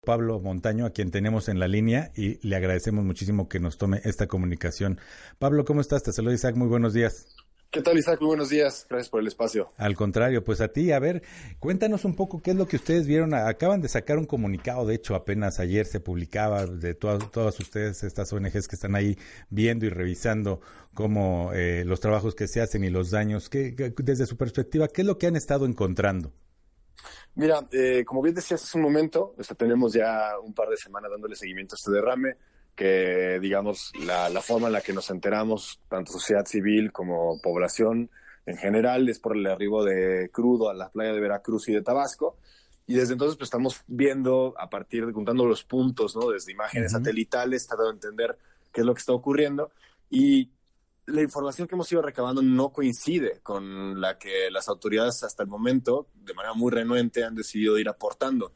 Pablo Montaño, a quien tenemos en la línea, y le agradecemos muchísimo que nos tome esta comunicación. Pablo, ¿cómo estás? Te saluda Isaac, muy buenos días. ¿Qué tal, Isaac? Muy buenos días. Gracias por el espacio. Al contrario, pues a ti, a ver, cuéntanos un poco qué es lo que ustedes vieron. Acaban de sacar un comunicado, de hecho, apenas ayer se publicaba de todas ustedes, estas ONGs que están ahí viendo y revisando cómo los trabajos que se hacen y los daños. Desde su perspectiva, ¿qué es lo que han estado encontrando? Mira, como bien decías hace un momento, tenemos ya un par de semanas dándole seguimiento a este derrame, que digamos la forma en la que nos enteramos, tanto sociedad civil como población en general, es por el arribo de crudo a la playa de Veracruz y de Tabasco, y desde entonces pues estamos viendo, a partir de juntando los puntos, ¿no? Desde imágenes satelitales, tratando de entender qué es lo que está ocurriendo, y la información que hemos ido recabando no coincide con la que las autoridades hasta el momento, de manera muy renuente, han decidido ir aportando.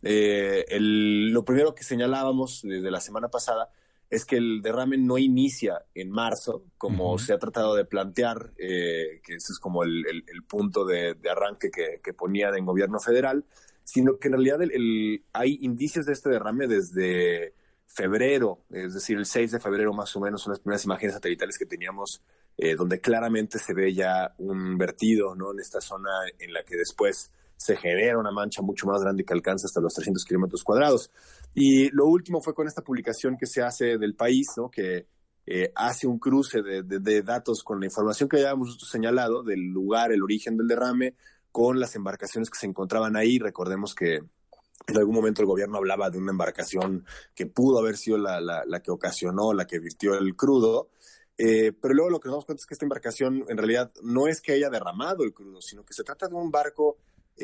Lo primero que señalábamos desde la semana pasada es que el derrame no inicia en marzo, como se ha tratado de plantear, que ese es como el punto de arranque que ponían en gobierno federal, sino que en realidad hay indicios de este derrame desde febrero, es decir, el 6 de febrero más o menos son las primeras imágenes satelitales que teníamos, donde claramente se ve ya un vertido, ¿no? En esta zona en la que después se genera una mancha mucho más grande que alcanza hasta los 300 kilómetros cuadrados. Y lo último fue con esta publicación que se hace del país, ¿no? Que hace un cruce de datos con la información que habíamos señalado del lugar, el origen del derrame, con las embarcaciones que se encontraban ahí. Recordemos que en algún momento el gobierno hablaba de una embarcación que pudo haber sido la que ocasionó, la que virtió el crudo, pero luego lo que nos damos cuenta es que esta embarcación en realidad no es que haya derramado el crudo, sino que se trata de un barco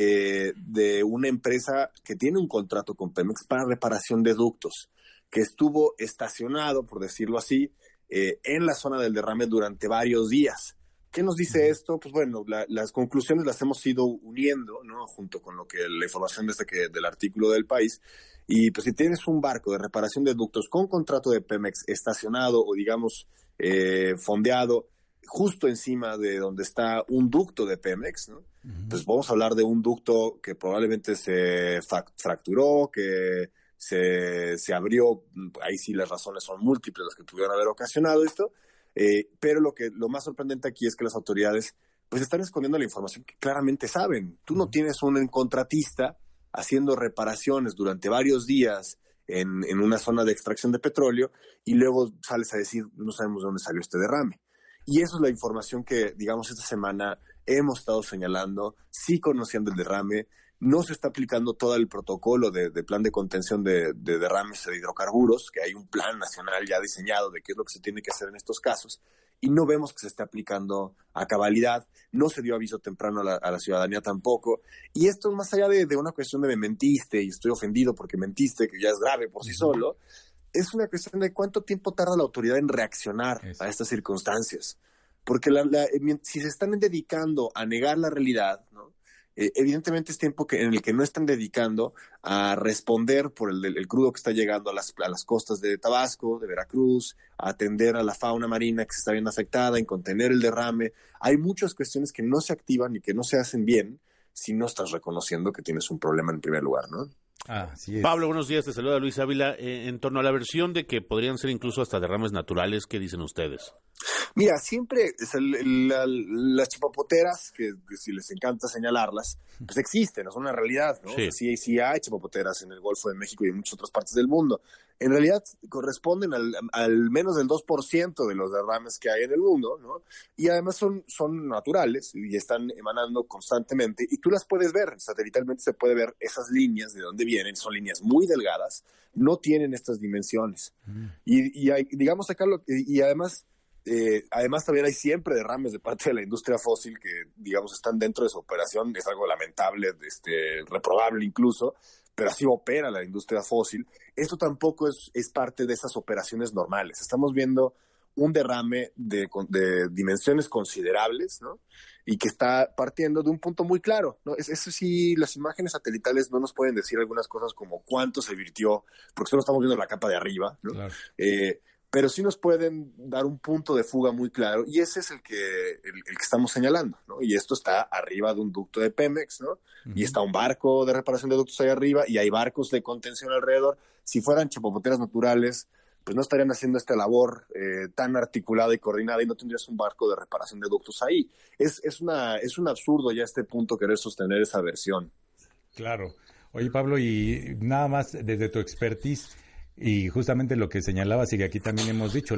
de una empresa que tiene un contrato con Pemex para reparación de ductos, que estuvo estacionado, por decirlo así, en la zona del derrame durante varios días. ¿Qué nos dice esto? Pues bueno, las conclusiones las hemos ido uniendo, ¿no? Junto con la información del artículo del país. Y pues si tienes un barco de reparación de ductos con contrato de Pemex estacionado o digamos fondeado justo encima de donde está un ducto de Pemex, ¿no? Pues vamos a hablar de un ducto que probablemente se fracturó, que se abrió. Ahí sí las razones son múltiples las que pudieron haber ocasionado esto. Pero lo más sorprendente aquí es que las autoridades pues están escondiendo la información que claramente saben. Tú no tienes un contratista haciendo reparaciones durante varios días en una zona de extracción de petróleo y luego sales a decir no sabemos de dónde salió este derrame. Y eso es la información que, digamos, esta semana hemos estado señalando, sí conociendo el derrame. No se está aplicando todo el protocolo de plan de contención de derrames de hidrocarburos, que hay un plan nacional ya diseñado de qué es lo que se tiene que hacer en estos casos, y no vemos que se esté aplicando a cabalidad. No se dio aviso temprano a la ciudadanía tampoco, y esto más allá de una cuestión de me mentiste y estoy ofendido porque mentiste, que ya es grave por sí solo, es una cuestión de cuánto tiempo tarda la autoridad en reaccionar a estas circunstancias. Porque si se están dedicando a negar la realidad, ¿no? Evidentemente es tiempo en el que no están dedicando a responder por el crudo que está llegando a las costas de Tabasco, de Veracruz, a atender a la fauna marina que se está viendo afectada, en contener el derrame. Hay muchas cuestiones que no se activan y que no se hacen bien si no estás reconociendo que tienes un problema en primer lugar, ¿no? Así es. Pablo, buenos días, te saluda Luis Ávila. En torno a la versión de que podrían ser incluso hasta derrames naturales, ¿qué dicen ustedes? Mira, siempre las chapapoteras, que si les encanta señalarlas, pues existen, son una realidad, ¿no? Sí. Sí hay chapapoteras en el Golfo de México y en muchas otras partes del mundo. En realidad corresponden al menos del 2% de los derrames que hay en el mundo, ¿no? Y además son naturales y están emanando constantemente y tú las puedes ver, satelitalmente se puede ver esas líneas de dónde vienen, son líneas muy delgadas, no tienen estas dimensiones. Y hay, digamos acá, y además también hay siempre derrames de parte de la industria fósil que, digamos, están dentro de su operación. Es algo lamentable, reprobable incluso, pero así opera la industria fósil. Esto tampoco es parte de esas operaciones normales. Estamos viendo un derrame de dimensiones considerables, ¿no? Y que está partiendo de un punto muy claro, ¿no? Eso sí, las imágenes satelitales no nos pueden decir algunas cosas como cuánto se virtió, porque solo estamos viendo la capa de arriba, ¿no? Claro. pero sí nos pueden dar un punto de fuga muy claro, y ese es el que estamos señalando, ¿no? Y esto está arriba de un ducto de Pemex, ¿no? Y está un barco de reparación de ductos ahí arriba, y hay barcos de contención alrededor. Si fueran chapopoteras naturales, pues no estarían haciendo esta labor tan articulada y coordinada, y no tendrías un barco de reparación de ductos ahí. Es un absurdo ya a este punto querer sostener esa versión. Claro. Oye, Pablo, y nada más desde tu expertise, y justamente lo que señalabas y que aquí también hemos dicho,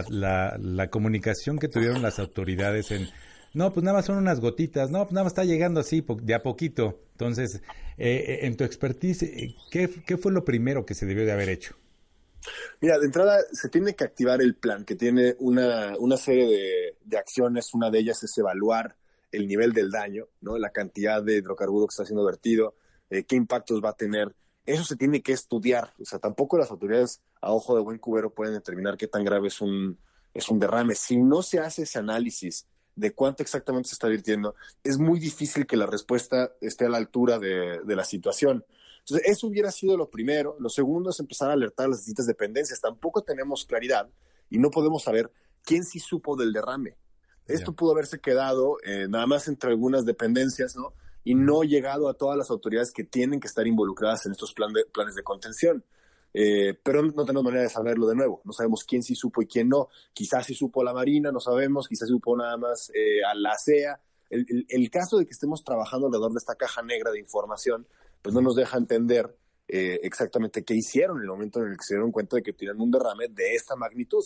la comunicación que tuvieron las autoridades no, pues nada más son unas gotitas, no, pues nada más está llegando así, de a poquito. Entonces, en tu expertise, ¿qué fue lo primero que se debió de haber hecho? Mira, de entrada se tiene que activar el plan, que tiene una serie de acciones. Una de ellas es evaluar el nivel del daño, ¿no? La cantidad de hidrocarburo que está siendo vertido, qué impactos va a tener. Eso se tiene que estudiar. O sea, tampoco las autoridades a ojo de buen cubero pueden determinar qué tan grave es un derrame. Si no se hace ese análisis de cuánto exactamente se está vertiendo, es muy difícil que la respuesta esté a la altura de la situación. Entonces, eso hubiera sido lo primero. Lo segundo es empezar a alertar a las distintas dependencias. Tampoco tenemos claridad y no podemos saber quién sí supo del derrame. Esto pudo haberse quedado nada más entre algunas dependencias, ¿no? Y no llegado a todas las autoridades que tienen que estar involucradas en estos planes de contención. Pero no tenemos manera de saberlo de nuevo. No sabemos quién sí supo y quién no. Quizás sí supo la Marina, no sabemos. Quizás supo nada más a la CEA. El caso de que estemos trabajando alrededor de esta caja negra de información, pues no nos deja entender exactamente qué hicieron en el momento en el que se dieron cuenta de que tienen un derrame de esta magnitud.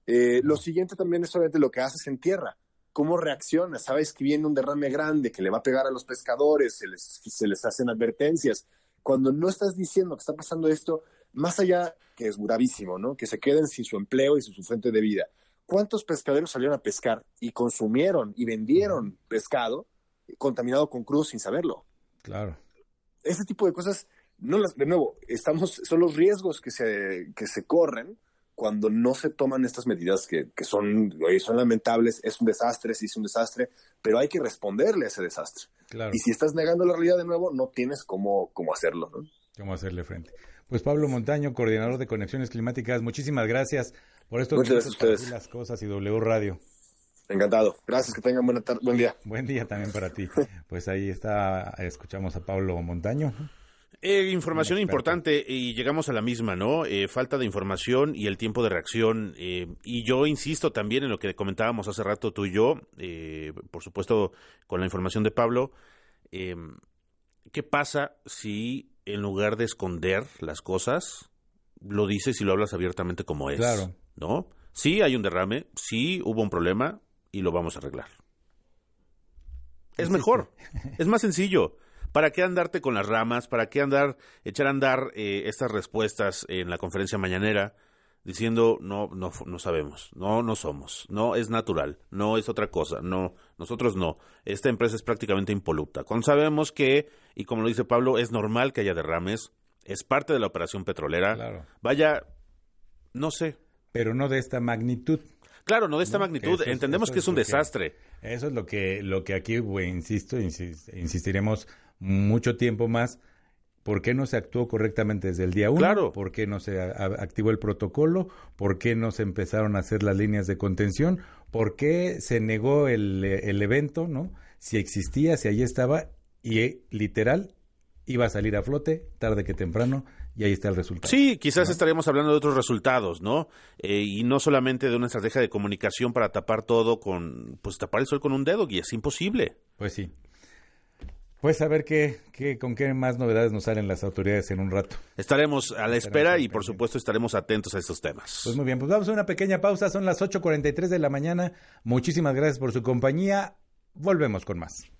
Lo siguiente también es solamente lo que haces en tierra. ¿Cómo reaccionas? Sabes que viene un derrame grande que le va a pegar a los pescadores, se les hacen advertencias. Cuando no estás diciendo que está pasando esto, más allá, que es gravísimo, ¿no? Que se queden sin su empleo y sin su fuente de vida. ¿Cuántos pescaderos salieron a pescar y consumieron y vendieron pescado contaminado con crudo sin saberlo? Claro. Ese tipo de cosas, de nuevo, son los riesgos que se corren cuando no se toman estas medidas que son lamentables. Es un desastre, sí es un desastre, pero hay que responderle a ese desastre. Claro. Y si estás negando la realidad de nuevo, no tienes cómo hacerlo, ¿no? Cómo hacerle frente. Pues Pablo Montaño, coordinador de Conexiones Climáticas, muchísimas gracias por estos Muchas gracias a ustedes. Las cosas y W Radio. Encantado. Gracias, que tengan buen día. Buen día también para ti. Pues ahí está, escuchamos a Pablo Montaño. Información importante y llegamos a la misma, ¿no? Falta de información y el tiempo de reacción. Y yo insisto también en lo que comentábamos hace rato tú y yo, por supuesto con la información de Pablo. ¿Qué pasa si en lugar de esconder las cosas, lo dices y lo hablas abiertamente como es? Claro. ¿No? Sí hay un derrame, sí hubo un problema y lo vamos a arreglar. Es mejor, es más sencillo. ¿Para qué andarte con las ramas? ¿Para qué echar a andar estas respuestas en la conferencia mañanera diciendo no sabemos, no somos, no es natural, no es otra cosa, no, nosotros no, esta empresa es prácticamente impoluta? Cuando sabemos que, y como lo dice Pablo, es normal que haya derrames, es parte de la operación petrolera. Claro. Vaya, no sé. Pero no de esta magnitud. Claro, no de esta magnitud. Entendemos que es un desastre. Eso es lo que aquí, insistiremos mucho tiempo más. ¿Por qué no se actuó correctamente desde el día 1? Claro. ¿Por qué no se activó el protocolo? ¿Por qué no se empezaron a hacer las líneas de contención? ¿Por qué se negó el evento, ¿no? Si existía, si allí estaba, y literal iba a salir a flote tarde que temprano, y ahí está el resultado. Sí, quizás estaríamos hablando de otros resultados, ¿no? Y no solamente de una estrategia de comunicación para tapar todo tapar el sol con un dedo, y es imposible. Pues sí. Pues a ver con qué más novedades nos salen las autoridades en un rato. Estaremos a la espera y por supuesto estaremos atentos a estos temas. Pues muy bien, pues vamos a una pequeña pausa, son las 8:43 de la mañana. Muchísimas gracias por su compañía. Volvemos con más.